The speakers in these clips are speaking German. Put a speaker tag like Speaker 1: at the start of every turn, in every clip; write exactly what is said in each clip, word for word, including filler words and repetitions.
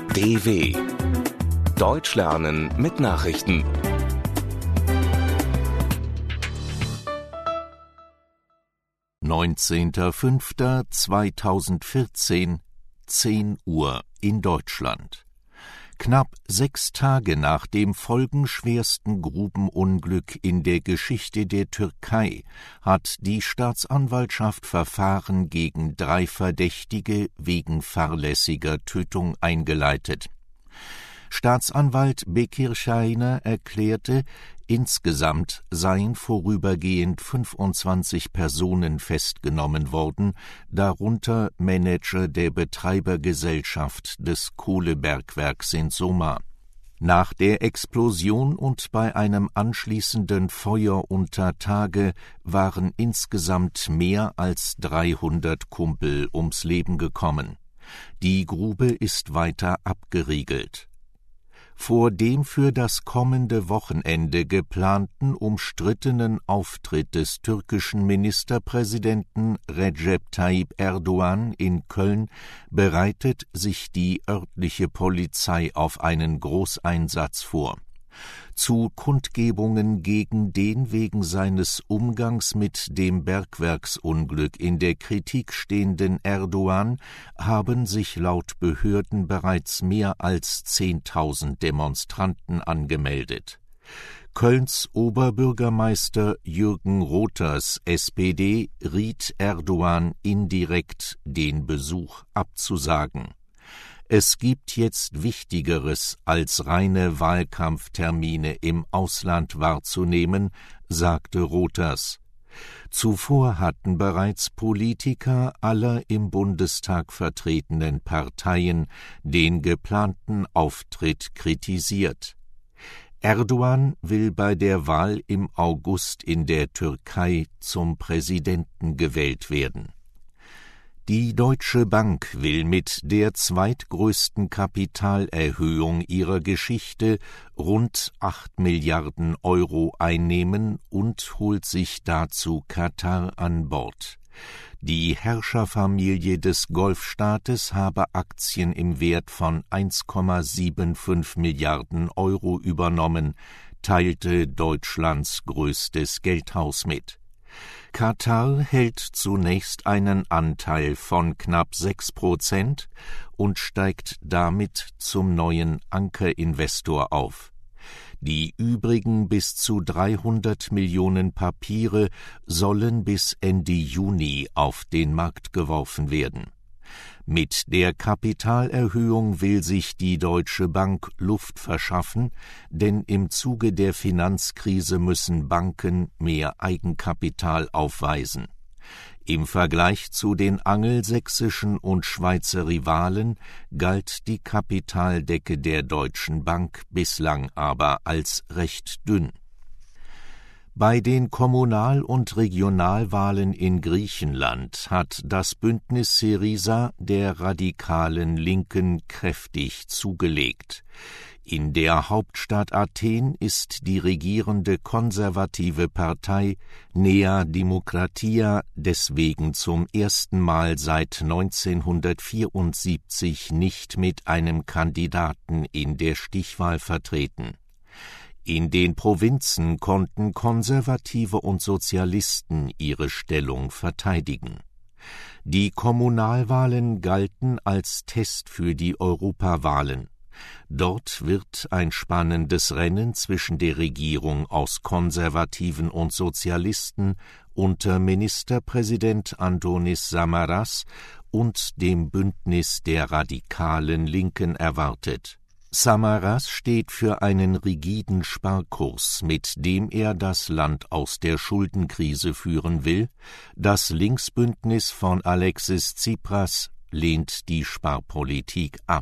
Speaker 1: D W Deutsch lernen mit Nachrichten.
Speaker 2: neunzehnter fünfter zweitausendvierzehn, zehn Uhr in Deutschland. Knapp sechs Tage nach dem folgenschwersten Grubenunglück in der Geschichte der Türkei hat die Staatsanwaltschaft Verfahren gegen drei Verdächtige wegen fahrlässiger Tötung eingeleitet. Staatsanwalt Bekir Şahinler erklärte, insgesamt seien vorübergehend fünfundzwanzig Personen festgenommen worden, darunter Manager der Betreibergesellschaft des Kohlebergwerks in Soma. Nach der Explosion und bei einem anschließenden Feuer unter Tage waren insgesamt mehr als dreihundert Kumpel ums Leben gekommen. Die Grube ist weiter abgeriegelt. Vor dem für das kommende Wochenende geplanten umstrittenen Auftritt des türkischen Ministerpräsidenten Recep Tayyip Erdoğan in Köln bereitet sich die örtliche Polizei auf einen Großeinsatz vor. Zu Kundgebungen gegen den wegen seines Umgangs mit dem Bergwerksunglück in der Kritik stehenden Erdoğan haben sich laut Behörden bereits mehr als zehntausend Demonstranten angemeldet. Kölns Oberbürgermeister Jürgen Rothers S P D riet Erdoğan indirekt, den Besuch abzusagen. Es gibt jetzt Wichtigeres, als reine Wahlkampftermine im Ausland wahrzunehmen, sagte Rothers. Zuvor hatten bereits Politiker aller im Bundestag vertretenen Parteien den geplanten Auftritt kritisiert. Erdoğan will bei der Wahl im August in der Türkei zum Präsidenten gewählt werden. Die Deutsche Bank will mit der zweitgrößten Kapitalerhöhung ihrer Geschichte rund acht Milliarden Euro einnehmen und holt sich dazu Katar an Bord. Die Herrscherfamilie des Golfstaates habe Aktien im Wert von eins Komma fünfundsiebzig Milliarden Euro übernommen, teilte Deutschlands größtes Geldhaus mit. Katar hält zunächst einen Anteil von knapp sechs Prozent und steigt damit zum neuen Ankerinvestor auf. Die übrigen bis zu dreihundert Millionen Papiere sollen bis Ende Juni auf den Markt geworfen werden. Mit der Kapitalerhöhung will sich die Deutsche Bank Luft verschaffen, denn im Zuge der Finanzkrise müssen Banken mehr Eigenkapital aufweisen. Im Vergleich zu den angelsächsischen und Schweizer Rivalen galt die Kapitaldecke der Deutschen Bank bislang aber als recht dünn. Bei den Kommunal- und Regionalwahlen in Griechenland hat das Bündnis Syriza der radikalen Linken kräftig zugelegt. In der Hauptstadt Athen ist die regierende konservative Partei Nea Dimokratia deswegen zum ersten Mal seit neunzehnhundertvierundsiebzig nicht mit einem Kandidaten in der Stichwahl vertreten. In den Provinzen konnten Konservative und Sozialisten ihre Stellung verteidigen. Die Kommunalwahlen galten als Test für die Europawahlen. Dort wird ein spannendes Rennen zwischen der Regierung aus Konservativen und Sozialisten unter Ministerpräsident Antonis Samaras und dem Bündnis der radikalen Linken erwartet. Samaras steht für einen rigiden Sparkurs, mit dem er das Land aus der Schuldenkrise führen will. Das Linksbündnis von Alexis Tsipras lehnt die Sparpolitik ab.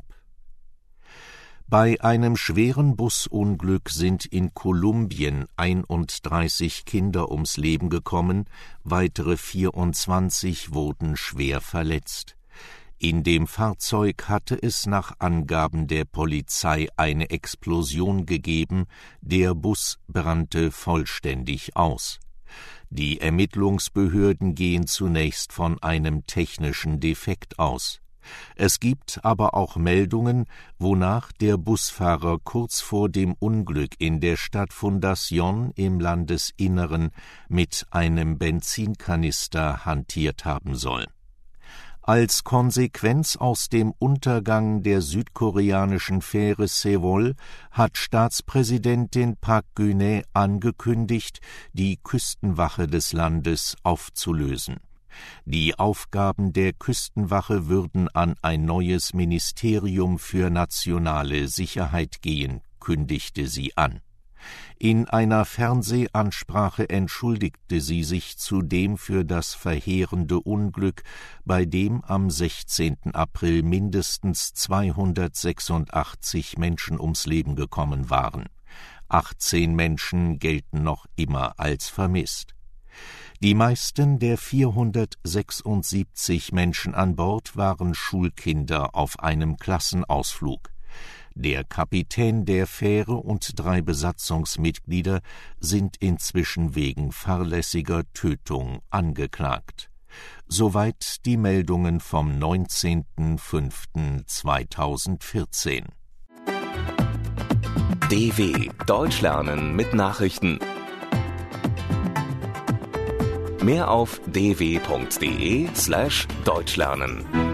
Speaker 2: Bei einem schweren Busunglück sind in Kolumbien einunddreißig Kinder ums Leben gekommen, weitere vierundzwanzig wurden schwer verletzt. In dem Fahrzeug hatte es nach Angaben der Polizei eine Explosion gegeben, der Bus brannte vollständig aus. Die Ermittlungsbehörden gehen zunächst von einem technischen Defekt aus. Es gibt aber auch Meldungen, wonach der Busfahrer kurz vor dem Unglück in der Stadt Fundación im Landesinneren mit einem Benzinkanister hantiert haben soll. Als Konsequenz aus dem Untergang der südkoreanischen Fähre Sewol hat Staatspräsidentin Park Geun-hye angekündigt, die Küstenwache des Landes aufzulösen. Die Aufgaben der Küstenwache würden an ein neues Ministerium für nationale Sicherheit gehen, kündigte sie an. In einer Fernsehansprache entschuldigte sie sich zudem für das verheerende Unglück, bei dem am sechzehnten April mindestens zweihundertsechsundachtzig Menschen ums Leben gekommen waren. achtzehn Menschen gelten noch immer als vermisst. Die meisten der vierhundertsechsundsiebzig Menschen an Bord waren Schulkinder auf einem Klassenausflug. Der Kapitän der Fähre und drei Besatzungsmitglieder sind inzwischen wegen fahrlässiger Tötung angeklagt. Soweit die Meldungen vom neunzehnten fünften zweitausendvierzehn.
Speaker 1: D W Deutsch lernen mit Nachrichten. Mehr auf d w punkt d e slash deutsch lernen.